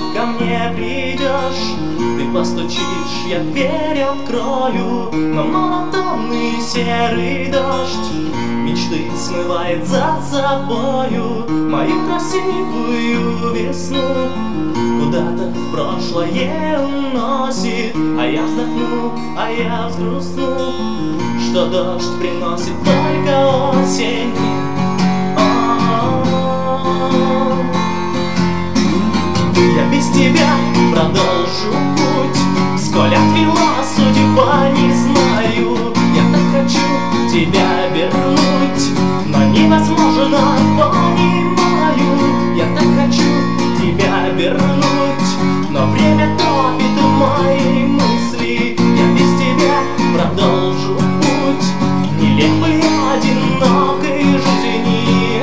ко мне придешь, ты постучишь, я дверь открою, но монотонный серый дождь мечты смывает за собою мою красивую весну. Куда-то в прошлое уносит, а я вздохну, а я взгрустну, что дождь приносит только осень. Я без тебя продолжу путь, сколь отвела судьба, не знаю. Я так хочу тебя вернуть, но невозможно, понимаю. Я так хочу тебя вернуть, но время топит мои мысли. Я без тебя продолжу путь нелепой одинокой жизни.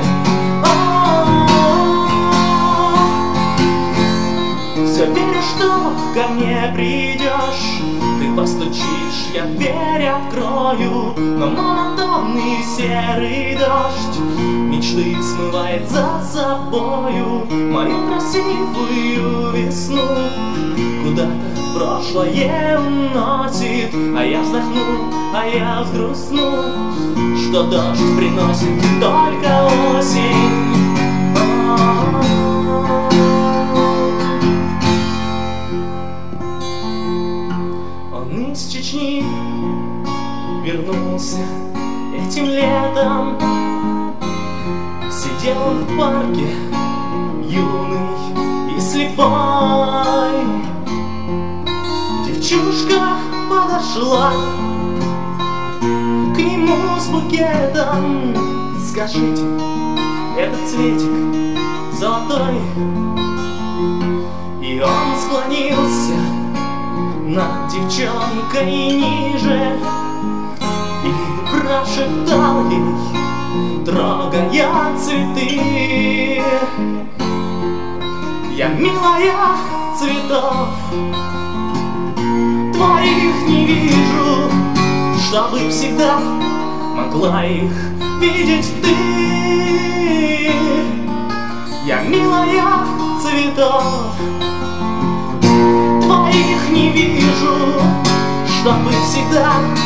Все верю, что ко мне придешь, ты постучишь, я дверь открою, но монотонный серый дождь мечты смывает за собою мою красивую весну. Куда-то в прошлое уносит, а я вздохну, а я взгрустну, что дождь приносит только осень. Он из Чечни вернулся этим летом. Сидел он в парке, юный и слепой. Девчушка подошла к нему с букетом. Скажите, этот цветик золотой? И он склонился над девчонкой ниже и прошептал ей, трогая цветы: я, милая, цветов твоих не вижу, чтобы всегда могла их видеть ты. Я, милая, цветов твоих не вижу, чтобы всегда